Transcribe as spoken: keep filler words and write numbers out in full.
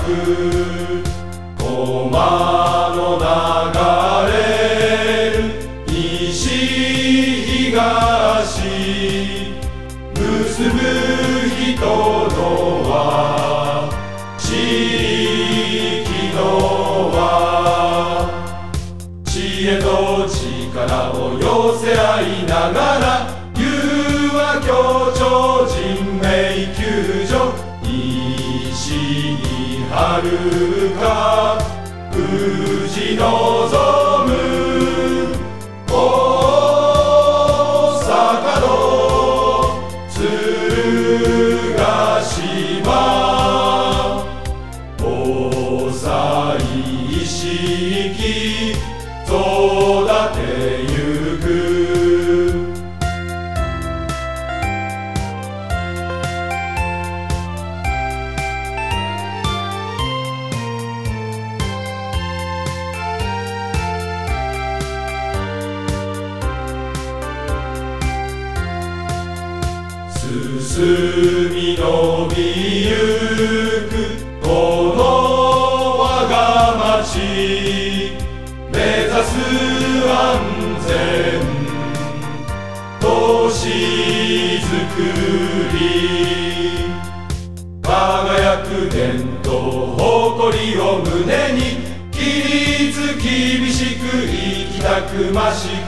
く駒の流れる西東結ぶ人の輪地域の輪知恵と力を寄せ合いながら融和協調人命救助西に遥か富士望む大阪の鶴ヶ島防災意識育てゆく進み伸びゆくこの我が町目指す安全都市づくり輝く伝統誇りを胸に規律厳しく生きたくましく